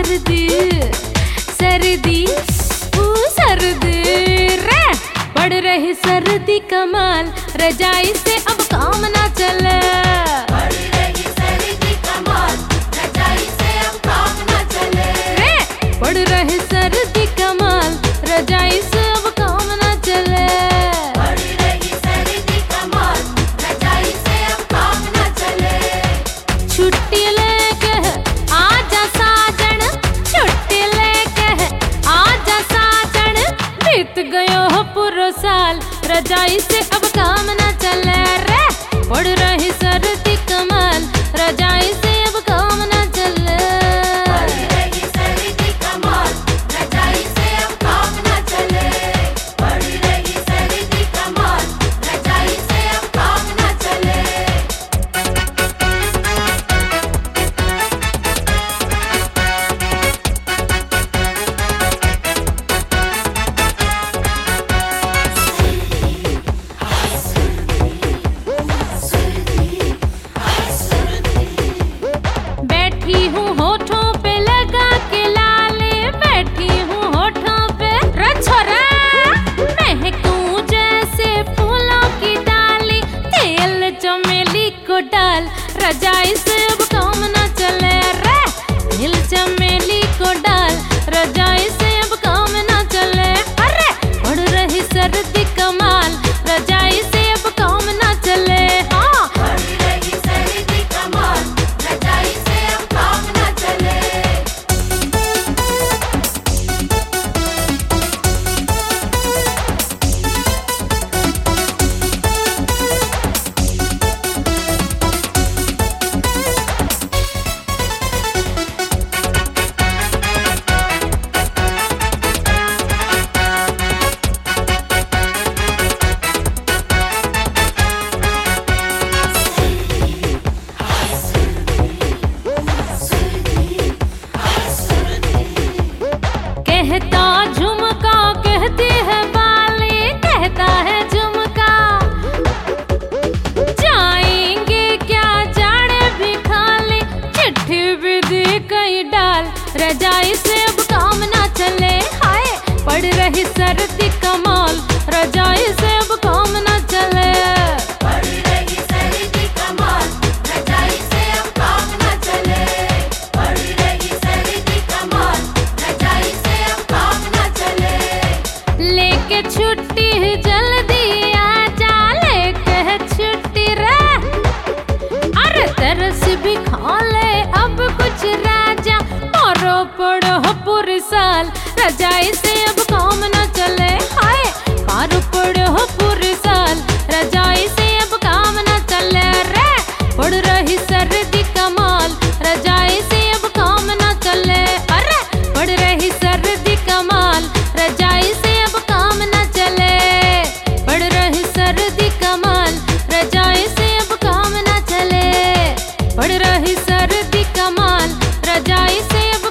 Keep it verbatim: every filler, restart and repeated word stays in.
सर्दी सर्दी ऊ सर्दी रे बढ़ रही सर्दी कमाल रजाई से अब काम ना चले। बढ़ रही सर्दी कमाल रजाई से अब काम ना चले रे बढ़ रही सर्दी कमाल रजाई से अब काम ना चले। बढ़ रही सर्दी कमाल रजाई से अब काम ना चले। छुट्टी लेके आजा साजन छुट्टी लेके आजा साजन बीत गयो हो पूरा साल रजाई से अब काम ना चले रे बढ़ रही सर्दी कमाल रजाई से अब काम ना चले। बढ़ रही सर्दी कमाल रजाई से अब काम ना चले। बढ़ रही सर्दी कमाल रजाई से अब काम ना चले। बैठी हूँ होठों पे लगा के लाले बैठी हूँ होठों पे रछोरा महकूं जैसे फूलों की डाली तेल चमेली को डाल रजाई से अब काम ना चले रे तेल चमेली को डाल रजाई से अब काम ना चले। अरे बढ़ रही सर्दी कमाल रजाई से अब काम ना चले। हाँ बढ़ रही सर्दी कमाल रजाई से अब काम ना चले। कहता झुमका कहती है बाली कहता है झुमका जाएंगे क्या जाने भी खाली चिट्ठी भी दी कई डाल रजाई से अब काम ना चले। हाय पड़ रही सर्दी कमाल रजाई से अब काम ना चले। बढ़ रही सर्दी कमाल रजाई से अब काम ना चले। बढ़ रही सर्दी कमाल रजाई से अब काम ना चले। लेके छुट्टी जल्दी आजा लेके छुट्टी रे अरे तरस भी खा ले अब कुछ राजा मारो पड़ो पूरी साल रजाई से अब काम ना चले। हाय मारो पड़ो पूरी साल रजाई से अब काम ना चले रे बढ़ रही सर्दी कमाल रजाई से अब काम ना चले। अरे बढ़ रही सर्दी कमाल रजाई से अब काम ना चले। बढ़ रही सर्दी कमाल रजाई से अब काम ना चले। बढ़ रही सर्दी कमाल रजाई से अब